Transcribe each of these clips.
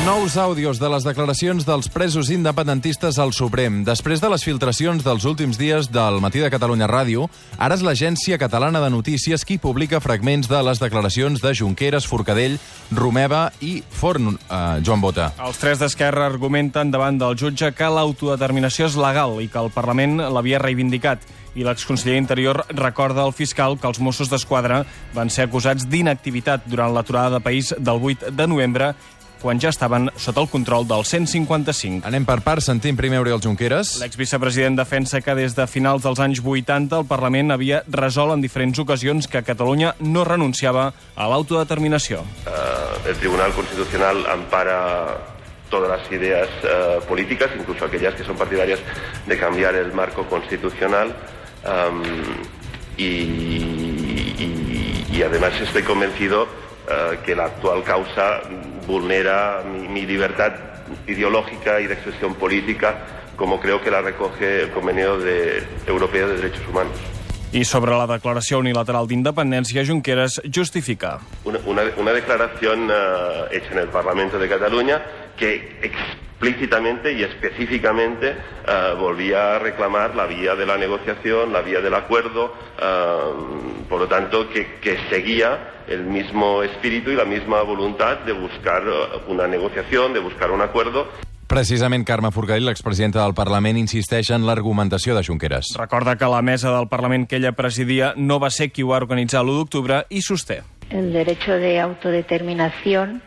Nous àudios de les declaracions dels presos independentistes al Suprem. Després de les filtracions dels últims dies del Matí de Catalunya Ràdio, ara és l'Agència Catalana de Notícies qui publica fragments de les declaracions de Junqueras, Forcadell, Romeva i Forn. Joan Bota. Els tres d'Esquerra argumenten davant del jutge que l'autodeterminació és legal i que el Parlament l'havia reivindicat. I l'exconseller Interior recorda al fiscal que els Mossos d'Esquadra van ser acusats d'inactivitat durant l'aturada de país del 8 de novembre, quan ja estaven sota el control del 155. Anem per parts, sentim primer Oriol Junqueras. L'exvicepresident defensa que des de finals dels anys 80 el Parlament havia resolt en diferents ocasions que Catalunya no renunciava a l'autodeterminació. El Tribunal Constitucional ampara todas las ideas políticas, incluso aquellas que son partidarias de cambiar el marco constitucional, y además estoy convencido que la actual causa vulnera mi libertad ideológica y de expresión política, como creo que la recoge el Convenio Europeo de Derechos Humanos. I sobre la declaració unilateral d'independència, Junqueras justifica. Una declaración hecha en el Parlamento de Cataluña que explícitamente y específicamente volvía a reclamar la vía de la negociación, la vía del acuerdo, por lo tanto que seguía el mismo espíritu y la misma voluntad de buscar una negociación, de buscar un acuerdo. Precisament Carme Forcadell, l'expresidenta del Parlament, insisteix en l'argumentació de Junqueras. Recorda que la mesa del Parlament que ella presidia no va ser qui ho va organitzar l'1 d'octubre i sosté. El derecho de autodeterminación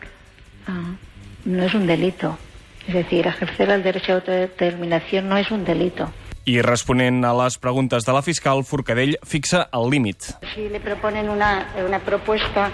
no es un delito. Es decir, ejercer el derecho de autodeterminación no es un delito. I responent a les preguntes de la fiscal, Forcadell fixa el límit. Si le proponen una propuesta,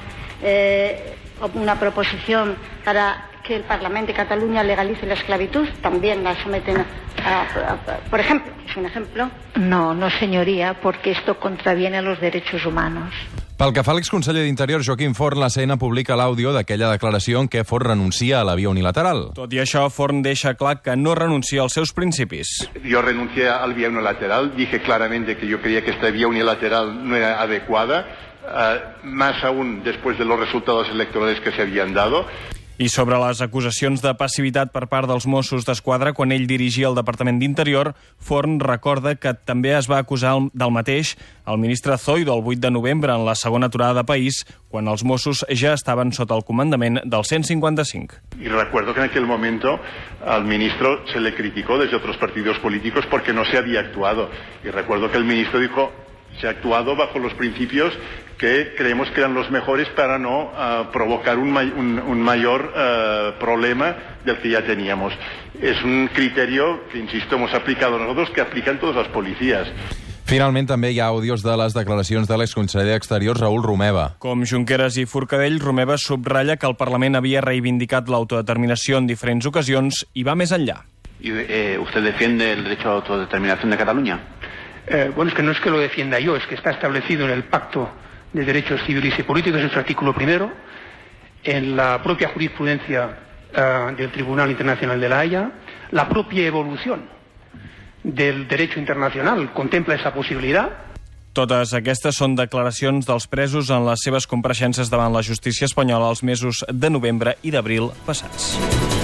una proposición para que el Parlamento de Cataluña legalice la esclavitud, también la someten por ejemplo, es un ejemplo. No, señoría, porque esto contraviene a los derechos humanos. Pel que fa a l'exconseller d'Interior, Joaquim Forn, la CN publica l'àudio d'aquella declaració en què Forn renuncia a la via unilateral. Tot i això, Forn deixa clar que no renuncia als seus principis. Yo renuncié a la vía unilateral, dije claramente que yo creía que esta vía unilateral no era adecuada, más aún después de los resultados electorales que se habían dado. I sobre les acusacions de passivitat per part dels Mossos d'Esquadra quan ell dirigia el Departament d'Interior, Forn recorda que també es va acusar del mateix el ministre Zoido el 8 de novembre en la segona aturada de país, quan els Mossos ja estaven sota el comandament del 155. Y recuerdo que en aquel momento al ministro se le criticó desde otros partidos políticos porque no se había actuado. Y recuerdo que el ministro dijo: se ha actuado bajo los principios que creemos que eran los mejores para no provocar un mayor problema del que ya teníamos. Es un criterio que, insisto, hemos aplicado nosotros, que aplican todas las policías. Finalment, també hi ha àudios de les declaracions de l'exconseller d'Exteriors, Raül Romeva. Com Junqueras i Forcadell, Romeva subratlla que el Parlament havia reivindicat l'autodeterminació en diferents ocasions i va més enllà. ¿Usted defiende el derecho a autodeterminación de Cataluña? Bueno, es que no es que lo defienda yo, es que está establecido en el Pacto de Derechos Civiles y Políticos, en su artículo primero, en la propia jurisprudencia del Tribunal Internacional de la Haya, la propia evolución del derecho internacional contempla esa posibilidad. Totes aquestes són declaracions dels presos en les seves compareixences davant la justícia espanyola els mesos de novembre i d'abril passats.